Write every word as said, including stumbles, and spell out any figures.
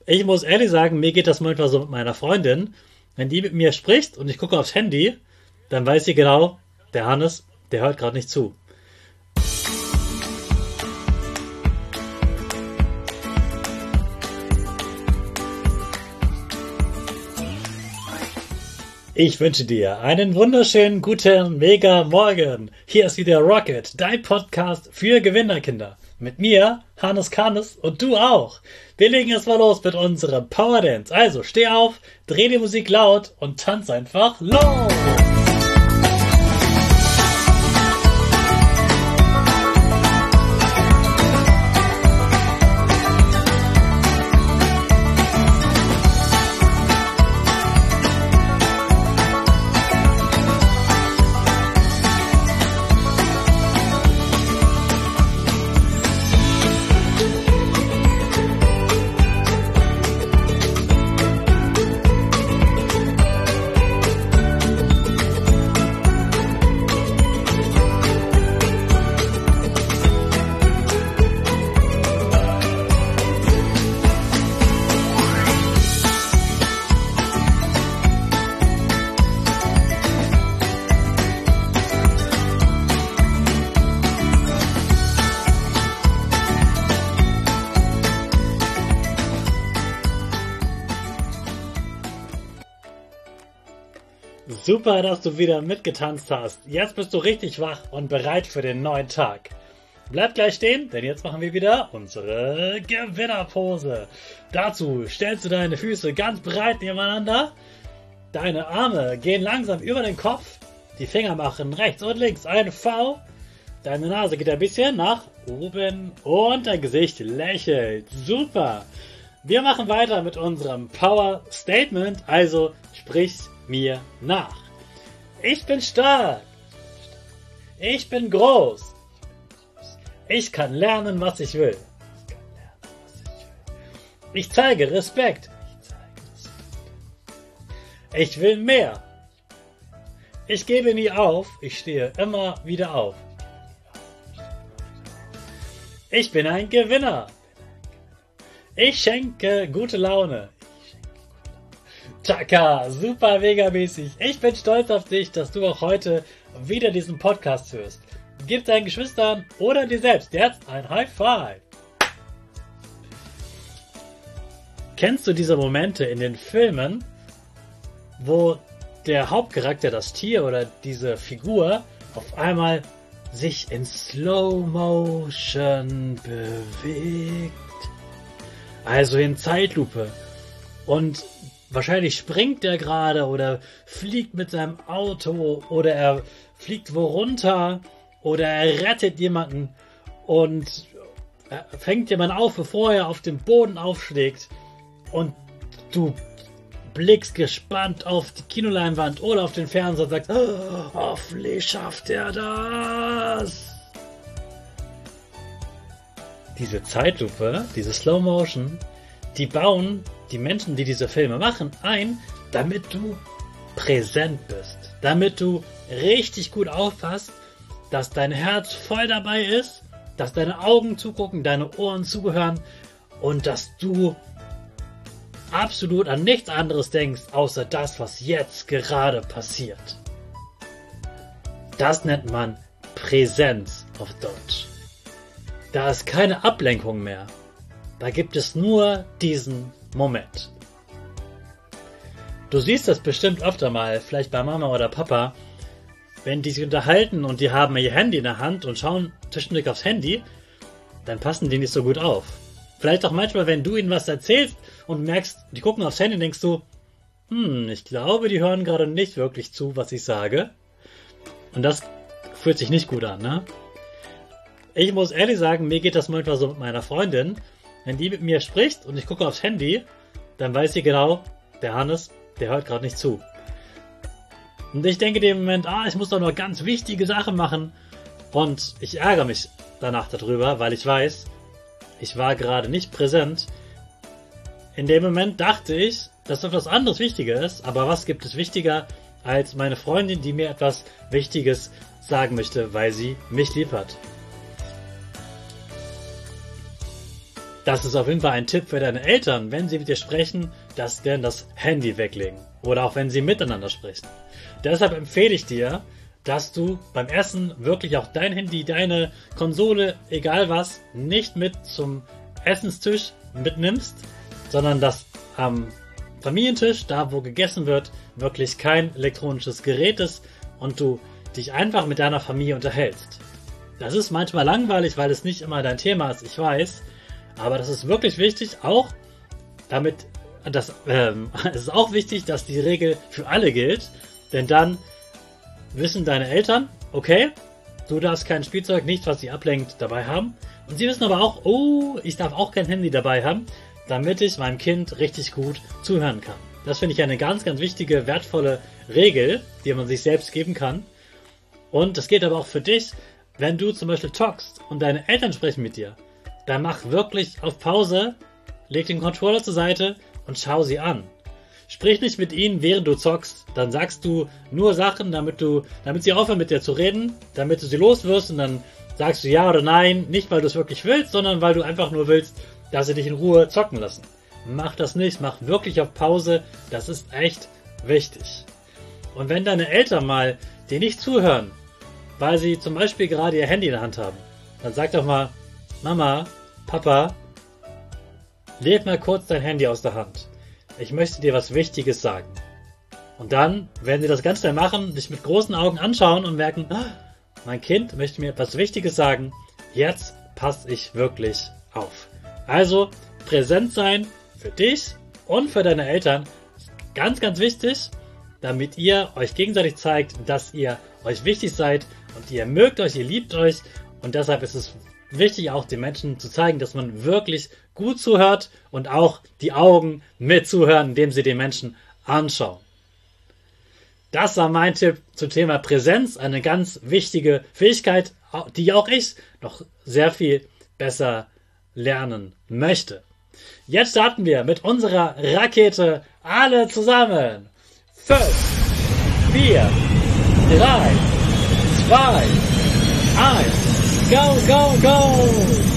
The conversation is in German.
Ich muss ehrlich sagen, mir geht das manchmal so mit meiner Freundin. Wenn die mit mir spricht und ich gucke aufs Handy, dann weiß sie genau, der Hannes, der hört gerade nicht zu. Ich wünsche dir einen wunderschönen guten Mega Morgen. Hier ist wieder Rocket, dein Podcast für Gewinnerkinder. Mit mir, Hannes Karnes, und du auch. Wir legen jetzt mal los mit unserem Power Dance. Also steh auf, dreh die Musik laut und tanz einfach los. Super, dass du wieder mitgetanzt hast. Jetzt bist du richtig wach und bereit für den neuen Tag. Bleib gleich stehen, denn jetzt machen wir wieder unsere Gewinnerpose. Dazu stellst du deine Füße ganz breit nebeneinander. Deine Arme gehen langsam über den Kopf. Die Finger machen rechts und links ein V. Deine Nase geht ein bisschen nach oben und dein Gesicht lächelt. Super. Wir machen weiter mit unserem Power Statement, also sprich mir nach. Ich bin stark. Ich bin groß. Ich kann lernen, was ich will. Ich zeige Respekt. Ich will mehr. Ich gebe nie auf. Ich stehe immer wieder auf. Ich bin ein Gewinner. Ich schenke gute Laune. Chaka, super mega mäßig. Ich bin stolz auf dich, dass du auch heute wieder diesen Podcast hörst. Gib deinen Geschwistern oder dir selbst jetzt ein High Five. Kennst du diese Momente in den Filmen, wo der Hauptcharakter, das Tier oder diese Figur auf einmal sich in Slow Motion bewegt? Also in Zeitlupe. Und wahrscheinlich springt er gerade oder fliegt mit seinem Auto oder er fliegt wo runter oder er rettet jemanden und fängt jemanden auf, bevor er auf den Boden aufschlägt und du blickst gespannt auf die Kinoleinwand oder auf den Fernseher und sagst, oh, hoffentlich schafft er das. Diese Zeitlupe, diese Slow Motion, die bauen die Menschen, die diese Filme machen, ein, damit du präsent bist. Damit du richtig gut aufpasst, dass dein Herz voll dabei ist, dass deine Augen zugucken, deine Ohren zugehören und dass du absolut an nichts anderes denkst, außer das, was jetzt gerade passiert. Das nennt man Präsenz auf Deutsch. Da ist keine Ablenkung mehr. Da gibt es nur diesen Moment. Du siehst das bestimmt öfter mal, vielleicht bei Mama oder Papa, wenn die sich unterhalten und die haben ihr Handy in der Hand und schauen zwischendurch aufs Handy, dann passen die nicht so gut auf. Vielleicht auch manchmal, wenn du ihnen was erzählst und merkst, die gucken aufs Handy, denkst du, hm, ich glaube, die hören gerade nicht wirklich zu, was ich sage. Und das fühlt sich nicht gut an, ne? Ich muss ehrlich sagen, mir geht das manchmal so mit meiner Freundin. Wenn die mit mir spricht und ich gucke aufs Handy, dann weiß sie genau, der Hannes, der hört gerade nicht zu. Und ich denke in dem Moment, ah, ich muss doch noch ganz wichtige Sachen machen. Und ich ärgere mich danach darüber, weil ich weiß, ich war gerade nicht präsent. In dem Moment dachte ich, dass etwas anderes wichtiger ist. Aber was gibt es wichtiger als meine Freundin, die mir etwas Wichtiges sagen möchte, weil sie mich lieb hat? das ist auf jeden Fall ein Tipp für deine Eltern, wenn sie mit dir sprechen, dass sie dann das Handy weglegen. Oder auch wenn sie miteinander sprechen. Deshalb empfehle ich dir, dass du beim Essen wirklich auch dein Handy, deine Konsole, egal was, nicht mit zum Essenstisch mitnimmst, sondern dass am Familientisch, da wo gegessen wird, wirklich kein elektronisches Gerät ist und du dich einfach mit deiner Familie unterhältst. Das ist manchmal langweilig, weil es nicht immer dein Thema ist, ich weiß, aber das ist wirklich wichtig, auch damit, das, ähm, es ist auch wichtig, dass die Regel für alle gilt, denn dann wissen deine Eltern, okay, du darfst kein Spielzeug, nichts, was sie ablenkt, dabei haben. Und sie wissen aber auch, oh, ich darf auch kein Handy dabei haben, damit ich meinem Kind richtig gut zuhören kann. Das finde ich eine ganz, ganz wichtige, wertvolle Regel, die man sich selbst geben kann. Und das geht aber auch für dich, wenn du zum Beispiel talkst und deine Eltern sprechen mit dir, dann mach wirklich auf Pause, leg den Controller zur Seite und schau sie an. Sprich nicht mit ihnen, während du zockst. Dann sagst du nur Sachen, damit du, damit sie aufhören mit dir zu reden, damit du sie loswirst und dann sagst du ja oder nein, nicht weil du es wirklich willst, sondern weil du einfach nur willst, dass sie dich in Ruhe zocken lassen. Mach das nicht, mach wirklich auf Pause, das ist echt wichtig. Und wenn deine Eltern mal dir nicht zuhören, weil sie zum Beispiel gerade ihr Handy in der Hand haben, dann sag doch mal, Mama, Papa, leg mal kurz dein Handy aus der Hand. Ich möchte dir was Wichtiges sagen. Und dann werden sie das ganz schnell machen, dich mit großen Augen anschauen und merken, ah, mein Kind möchte mir etwas Wichtiges sagen, jetzt passe ich wirklich auf. Also präsent sein für dich und für deine Eltern ist ganz, ganz wichtig, damit ihr euch gegenseitig zeigt, dass ihr euch wichtig seid und ihr mögt euch, ihr liebt euch und deshalb ist es wichtig auch den Menschen zu zeigen, dass man wirklich gut zuhört und auch die Augen mit zuhören, indem sie den Menschen anschauen. Das war mein Tipp zum Thema Präsenz, eine ganz wichtige Fähigkeit, die auch ich noch sehr viel besser lernen möchte. Jetzt starten wir mit unserer Rakete alle zusammen. fünf, vier, drei, zwei, eins, go, go, go!